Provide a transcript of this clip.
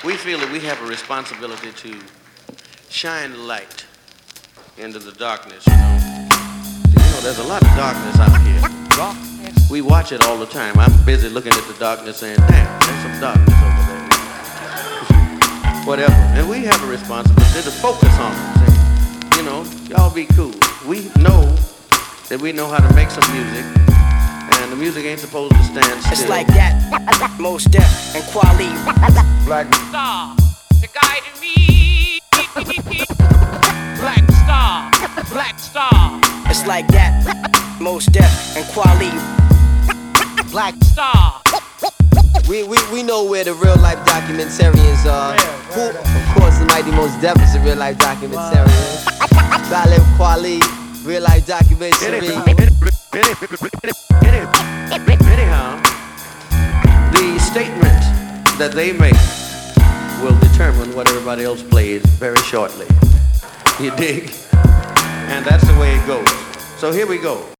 We feel that we have a responsibility to shine light into the darkness, you know. There's a lot of darkness out here. We watch it all the time. I'm busy looking at the darkness saying, damn, there's some darkness over there. Whatever. And we have a responsibility to focus on it. Say, you know, y'all be cool. We know that we know how to make some music, and the music ain't supposed to stand still. It's like that. Most Def and Quali. Black Star, the guide me. Black Star, Black Star. It's like that. Most Def and Quali. Black Star. We know where the real life documentarians are. Who, of course, the Mighty Most Def is a real life documentarian. Talib Kweli, real life documentary. Anyhow, the statement that they make will determine what everybody else plays very shortly. You dig? And that's the way it goes. So here we go.